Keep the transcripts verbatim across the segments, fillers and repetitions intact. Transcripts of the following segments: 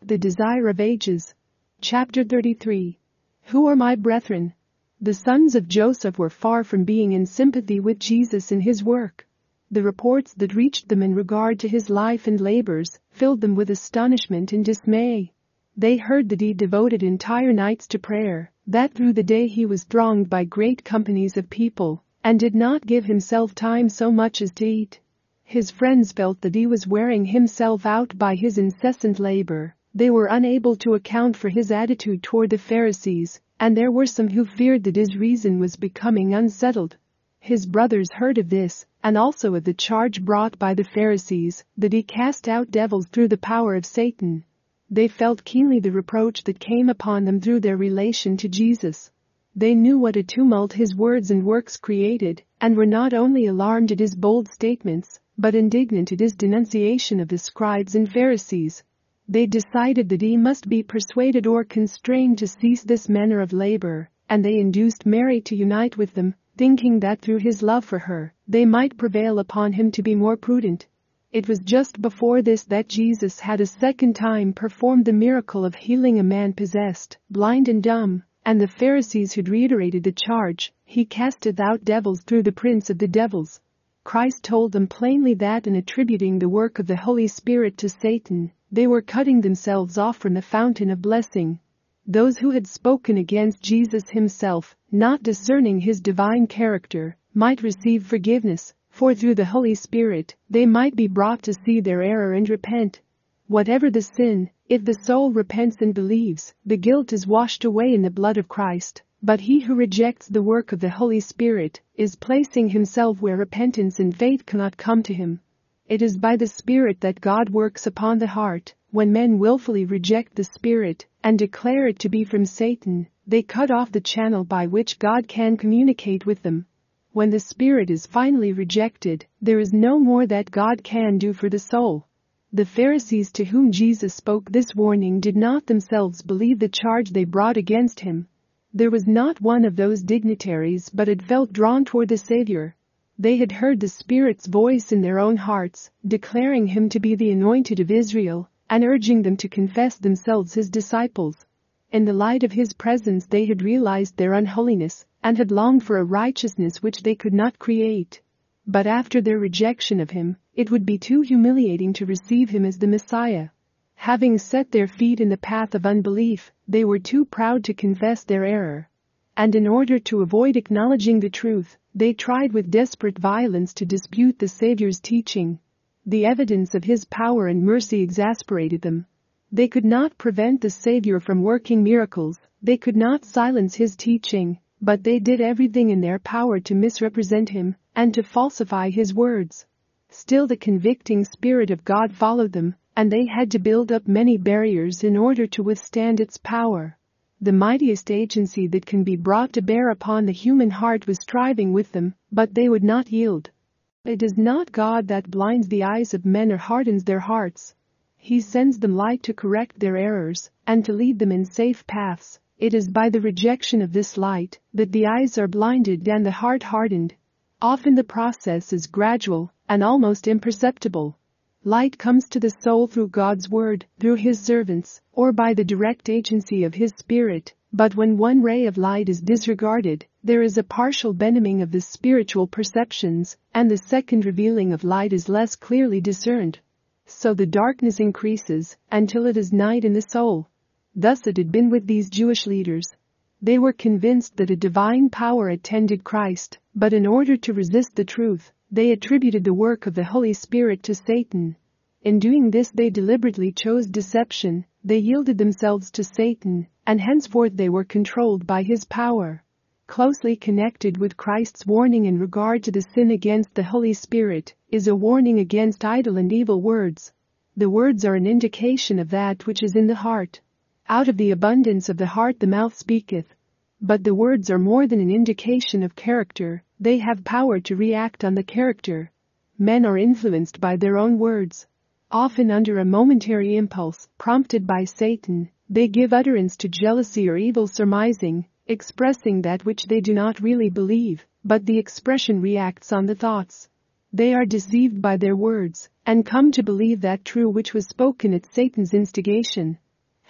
The Desire of Ages. Chapter thirty-three. Who are my brethren? The sons of Joseph were far from being in sympathy with Jesus in his work. The reports that reached them in regard to his life and labors filled them with astonishment and dismay. They heard that he devoted entire nights to prayer, that through the day he was thronged by great companies of people, and did not give himself time so much as to eat. His friends felt that he was wearing himself out by his incessant labor. They were unable to account for his attitude toward the Pharisees, and there were some who feared that his reason was becoming unsettled. His brothers heard of this, and also of the charge brought by the Pharisees, that he cast out devils through the power of Satan. They felt keenly the reproach that came upon them through their relation to Jesus. They knew what a tumult his words and works created, and were not only alarmed at his bold statements, but indignant at his denunciation of the scribes and Pharisees. They decided that he must be persuaded or constrained to cease this manner of labor, and they induced Mary to unite with them, thinking that through his love for her, they might prevail upon him to be more prudent. It was just before this that Jesus had a second time performed the miracle of healing a man possessed, blind and dumb, and the Pharisees had reiterated the charge, "He casteth out devils through the prince of the devils." Christ told them plainly that in attributing the work of the Holy Spirit to Satan, they were cutting themselves off from the fountain of blessing. Those who had spoken against Jesus himself, not discerning his divine character, might receive forgiveness, for through the Holy Spirit, they might be brought to see their error and repent. Whatever the sin, if the soul repents and believes, the guilt is washed away in the blood of Christ. But he who rejects the work of the Holy Spirit is placing himself where repentance and faith cannot come to him. It is by the Spirit that God works upon the heart. When men willfully reject the Spirit and declare it to be from Satan, they cut off the channel by which God can communicate with them. When the Spirit is finally rejected, there is no more that God can do for the soul. The Pharisees to whom Jesus spoke this warning did not themselves believe the charge they brought against him. There was not one of those dignitaries but had felt drawn toward the Savior. They had heard the Spirit's voice in their own hearts, declaring him to be the anointed of Israel, and urging them to confess themselves his disciples. In the light of his presence they had realized their unholiness, and had longed for a righteousness which they could not create. But after their rejection of him, it would be too humiliating to receive him as the Messiah. Having set their feet in the path of unbelief, they were too proud to confess their error. And in order to avoid acknowledging the truth, they tried with desperate violence to dispute the Savior's teaching. The evidence of his power and mercy exasperated them. They could not prevent the Savior from working miracles, they could not silence his teaching, but they did everything in their power to misrepresent him and to falsify his words. Still the convicting Spirit of God followed them, and they had to build up many barriers in order to withstand its power. The mightiest agency that can be brought to bear upon the human heart was striving with them, but they would not yield. It is not God that blinds the eyes of men or hardens their hearts. He sends them light to correct their errors and to lead them in safe paths. It is by the rejection of this light that the eyes are blinded and the heart hardened. Often the process is gradual and almost imperceptible. Light comes to the soul through God's word, through his servants, or by the direct agency of his Spirit, but when one ray of light is disregarded, there is a partial benumbing of the spiritual perceptions, and the second revealing of light is less clearly discerned. So the darkness increases until it is night in the soul. Thus it had been with these Jewish leaders. They were convinced that a divine power attended Christ, but in order to resist the truth, they attributed the work of the Holy Spirit to Satan. In doing this they deliberately chose deception, they yielded themselves to Satan, and henceforth they were controlled by his power. Closely connected with Christ's warning in regard to the sin against the Holy Spirit is a warning against idle and evil words. The words are an indication of that which is in the heart. Out of the abundance of the heart the mouth speaketh. But the words are more than an indication of character, they have power to react on the character. Men are influenced by their own words. Often under a momentary impulse, prompted by Satan, they give utterance to jealousy or evil surmising, expressing that which they do not really believe, but the expression reacts on the thoughts. They are deceived by their words, and come to believe that true which was spoken at Satan's instigation.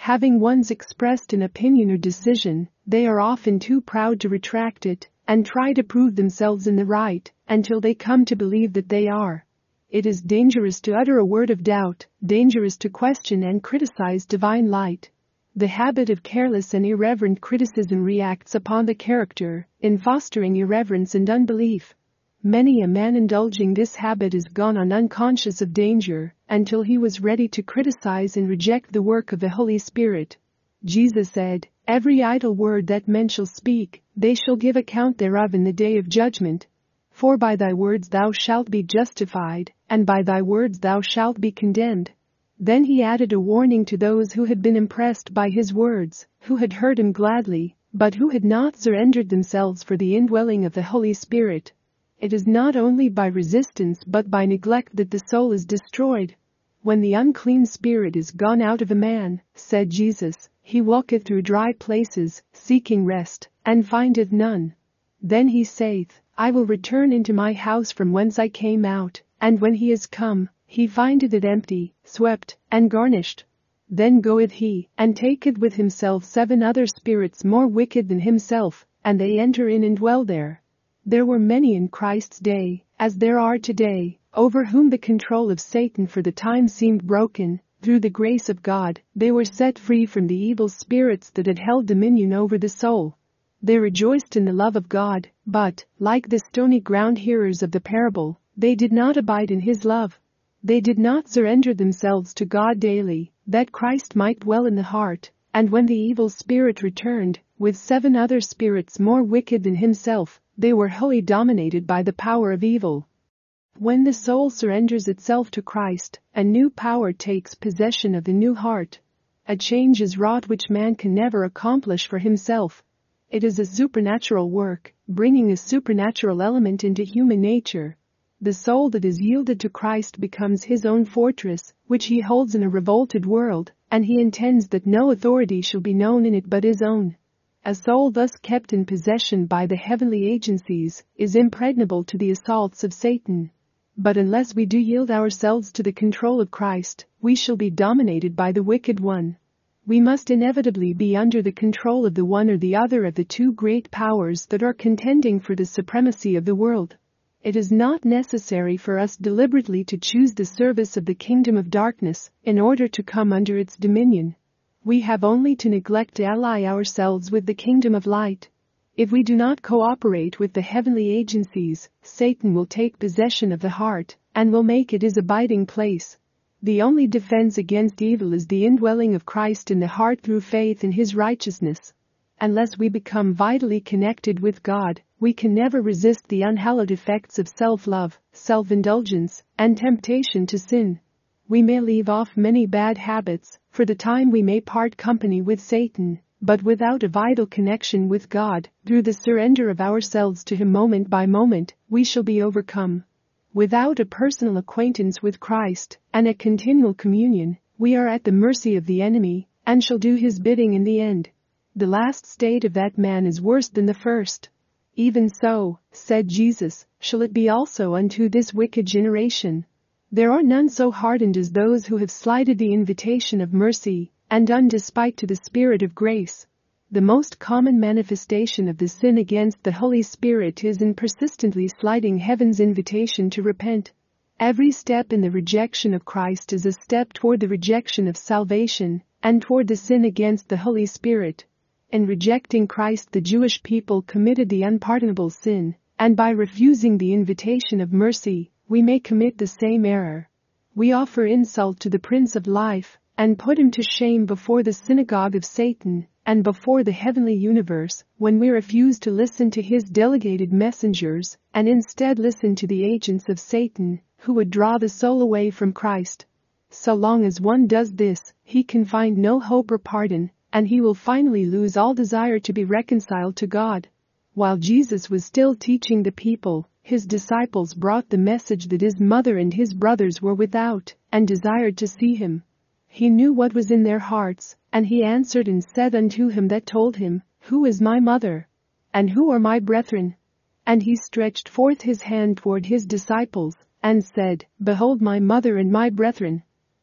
Having once expressed an opinion or decision, they are often too proud to retract it and try to prove themselves in the right until they come to believe that they are. It is dangerous to utter a word of doubt, dangerous to question and criticize divine light. The habit of careless and irreverent criticism reacts upon the character, in fostering irreverence and unbelief. Many a man indulging this habit is gone on unconscious of danger until he was ready to criticize and reject the work of the Holy Spirit. Jesus said, "Every idle word that men shall speak, they shall give account thereof in the day of judgment. For by thy words thou shalt be justified, and by thy words thou shalt be condemned." Then he added a warning to those who had been impressed by his words, who had heard him gladly, but who had not surrendered themselves for the indwelling of the Holy Spirit. It is not only by resistance but by neglect that the soul is destroyed. When the unclean spirit is gone out of a man, said Jesus, he walketh through dry places, seeking rest, and findeth none. Then he saith, I will return into my house from whence I came out, and when he is come, he findeth it empty, swept, and garnished. Then goeth he, and taketh with himself seven other spirits more wicked than himself, and they enter in and dwell there. There were many in Christ's day, as there are today, over whom the control of Satan for the time seemed broken. Through the grace of God, they were set free from the evil spirits that had held dominion over the soul. They rejoiced in the love of God, but, like the stony ground hearers of the parable, they did not abide in his love. They did not surrender themselves to God daily, that Christ might dwell in the heart, and when the evil spirit returned, with seven other spirits more wicked than himself, they were wholly dominated by the power of evil. When the soul surrenders itself to Christ, a new power takes possession of the new heart. A change is wrought which man can never accomplish for himself. It is a supernatural work, bringing a supernatural element into human nature. The soul that is yielded to Christ becomes his own fortress, which he holds in a revolted world, and he intends that no authority shall be known in it but his own. A soul thus kept in possession by the heavenly agencies is impregnable to the assaults of Satan. But unless we do yield ourselves to the control of Christ, we shall be dominated by the wicked one. We must inevitably be under the control of the one or the other of the two great powers that are contending for the supremacy of the world. It is not necessary for us deliberately to choose the service of the kingdom of darkness in order to come under its dominion. We have only to neglect to ally ourselves with the kingdom of light. If we do not cooperate with the heavenly agencies, Satan will take possession of the heart and will make it his abiding place. The only defense against evil is the indwelling of Christ in the heart through faith in his righteousness. Unless we become vitally connected with God, we can never resist the unhallowed effects of self-love, self-indulgence, and temptation to sin. We may leave off many bad habits, for the time we may part company with Satan, but without a vital connection with God, through the surrender of ourselves to him moment by moment, we shall be overcome. Without a personal acquaintance with Christ and a continual communion, we are at the mercy of the enemy and shall do his bidding in the end. The last state of that man is worse than the first. Even so, said Jesus, shall it be also unto this wicked generation. There are none so hardened as those who have slighted the invitation of mercy and done despite to the Spirit of grace. The most common manifestation of the sin against the Holy Spirit is in persistently slighting heaven's invitation to repent. Every step in the rejection of Christ is a step toward the rejection of salvation and toward the sin against the Holy Spirit. In rejecting Christ, the Jewish people committed the unpardonable sin, and by refusing the invitation of mercy, we may commit the same error. We offer insult to the Prince of Life, and put him to shame before the synagogue of Satan, and before the heavenly universe, when we refuse to listen to his delegated messengers, and instead listen to the agents of Satan, who would draw the soul away from Christ. So long as one does this, he can find no hope or pardon, and he will finally lose all desire to be reconciled to God. While Jesus was still teaching the people, his disciples brought the message that his mother and his brothers were without, and desired to see him. He knew what was in their hearts, and he answered and said unto him that told him, Who is my mother? And who are my brethren? And he stretched forth his hand toward his disciples, and said, Behold my mother and my brethren.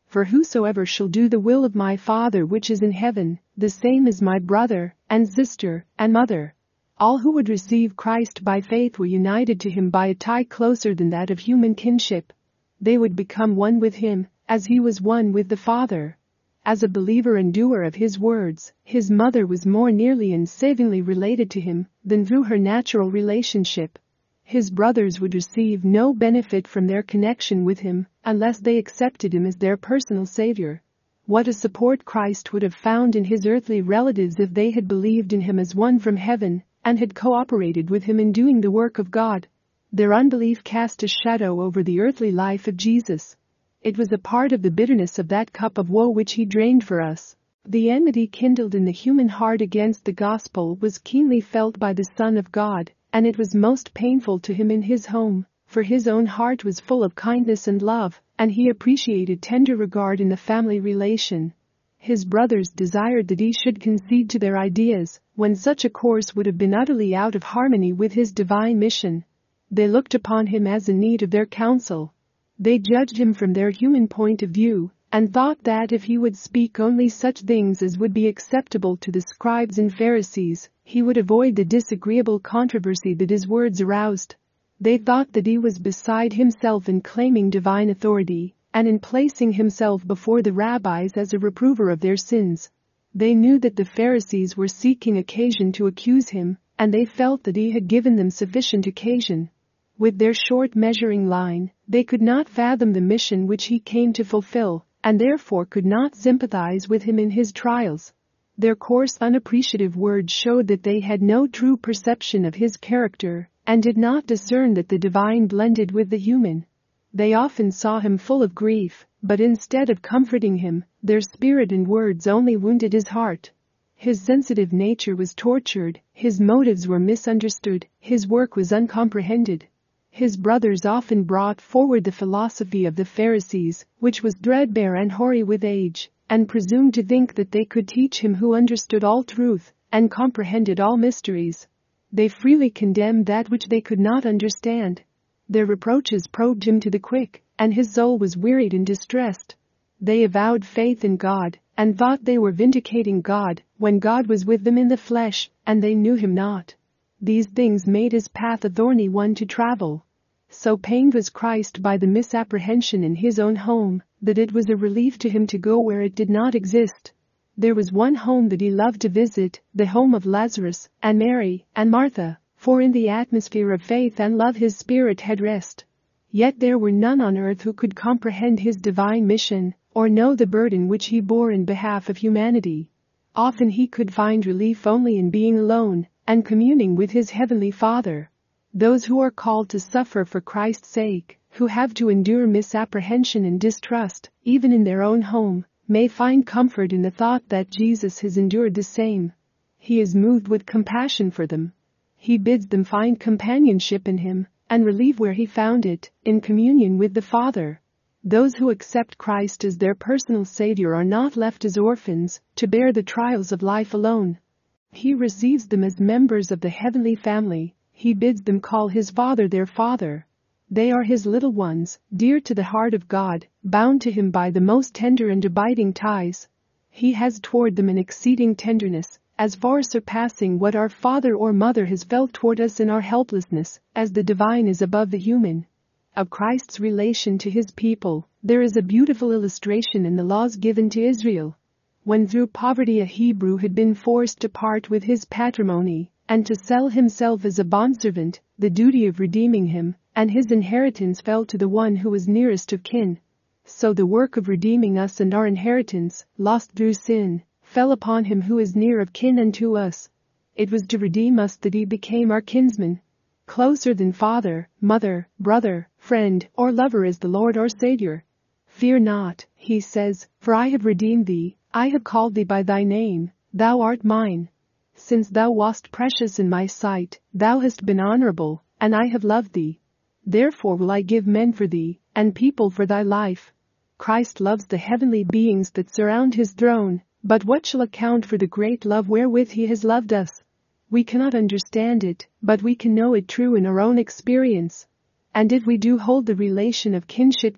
For whosoever shall do the will of my Father which is in heaven, the same is my brother, and sister, and mother. All who would receive Christ by faith were united to him by a tie closer than that of human kinship. They would become one with him, as he was one with the Father. As a believer and doer of his words, his mother was more nearly and savingly related to him than through her natural relationship. His brothers would receive no benefit from their connection with him unless they accepted him as their personal savior. What a support Christ would have found in his earthly relatives if they had believed in him as one from heaven and had cooperated with him in doing the work of God. Their unbelief cast a shadow over the earthly life of Jesus. It was a part of the bitterness of that cup of woe which he drained for us. The enmity kindled in the human heart against the gospel was keenly felt by the Son of God, and it was most painful to him in his home, for his own heart was full of kindness and love, and he appreciated tender regard in the family relation. His brothers desired that he should concede to their ideas, when such a course would have been utterly out of harmony with his divine mission. They looked upon him as in need of their counsel. They judged him from their human point of view, and thought that if he would speak only such things as would be acceptable to the scribes and Pharisees, he would avoid the disagreeable controversy that his words aroused. They thought that he was beside himself in claiming divine authority, and in placing himself before the rabbis as a reprover of their sins. They knew that the Pharisees were seeking occasion to accuse him, and they felt that he had given them sufficient occasion. With their short measuring line, they could not fathom the mission which he came to fulfill, and therefore could not sympathize with him in his trials. Their coarse, unappreciative words showed that they had no true perception of his character, and did not discern that the divine blended with the human. They often saw him full of grief, but instead of comforting him, their spirit and words only wounded his heart. His sensitive nature was tortured, his motives were misunderstood, his work was uncomprehended. His brothers often brought forward the philosophy of the Pharisees, which was threadbare and hoary with age, and presumed to think that they could teach him who understood all truth and comprehended all mysteries. They freely condemned that which they could not understand. Their reproaches probed him to the quick, and his soul was wearied and distressed. They avowed faith in God, and thought they were vindicating God, when God was with them in the flesh, and they knew him not. These things made his path a thorny one to travel. So pained was Christ by the misapprehension in his own home, that it was a relief to him to go where it did not exist. There was one home that he loved to visit, the home of Lazarus, and Mary, and Martha, for in the atmosphere of faith and love his spirit had rest. Yet there were none on earth who could comprehend his divine mission, or know the burden which he bore in behalf of humanity. Often he could find relief only in being alone, and communing with his heavenly Father. Those who are called to suffer for Christ's sake, who have to endure misapprehension and distrust, even in their own home, may find comfort in the thought that Jesus has endured the same. He is moved with compassion for them. He bids them find companionship in him, and relief where he found it, in communion with the Father. Those who accept Christ as their personal Savior are not left as orphans, to bear the trials of life alone. He receives them as members of the heavenly family. He bids them call his Father their Father. They are his little ones, dear to the heart of God, bound to him by the most tender and abiding ties. He has toward them an exceeding tenderness, as far surpassing what our father or mother has felt toward us in our helplessness, as the divine is above the human. Of Christ's relation to his people, there is a beautiful illustration in the laws given to Israel. When through poverty a Hebrew had been forced to part with his patrimony, and to sell himself as a bondservant, the duty of redeeming him and his inheritance fell to the one who was nearest of kin. So the work of redeeming us and our inheritance, lost through sin, fell upon him who is near of kin unto us. It was to redeem us that he became our kinsman. Closer than father, mother, brother, friend, or lover is the Lord our Savior. Fear not, he says, for I have redeemed thee, I have called thee by thy name, thou art mine. Since thou wast precious in my sight, thou hast been honorable, and I have loved thee. Therefore will I give men for thee, and people for thy life. Christ loves the heavenly beings that surround his throne, but what shall account for the great love wherewith he has loved us? We cannot understand it, but we can know it true in our own experience. And if we do hold the relation of kinship to him,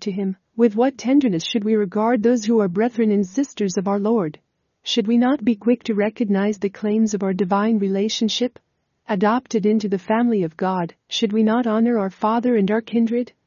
With what tenderness should we regard those who are brethren and sisters of our Lord? Should we not be quick to recognize the claims of our divine relationship? Adopted into the family of God, should we not honor our Father and our kindred?